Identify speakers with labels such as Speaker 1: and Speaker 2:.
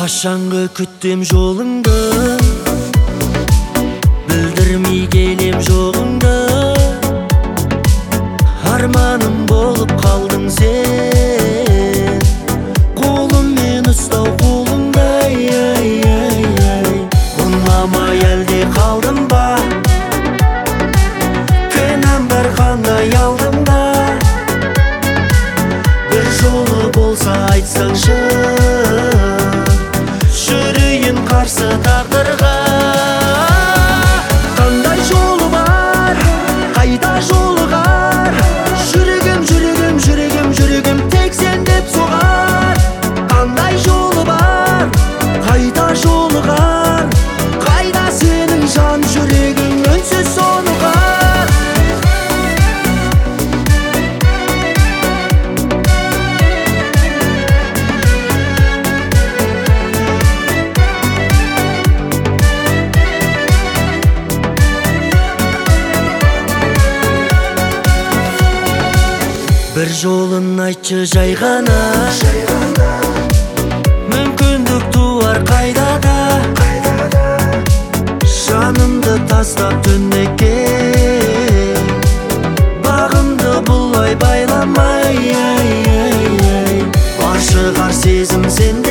Speaker 1: Кашанғы күттім жолыңды, білдірмей келем жоғыңды. Арманым болып қалдың сен, қолыммен ұстау қолыңдай. Ұнамай әлде қалдым ба, кінәм бар қандай алдымда. Бір жолы болса айтсаңшы, жүрейін қарсы тағдырға. Қандай жолы бар, қайда жолығар? Жүрегім, жүрегім, жүрегім, жүрегім тек сен деп соғар. Қандай жолы бар, қайда жолығар? Қайда сенің жан жүрегің үнсіз соғар? Бір жолын айтшы жай ғана, мүмкіндік туар қайда да. Жанымды тастап түнекке, бағымды бұлай байламай. Бар шығар сезім сенде,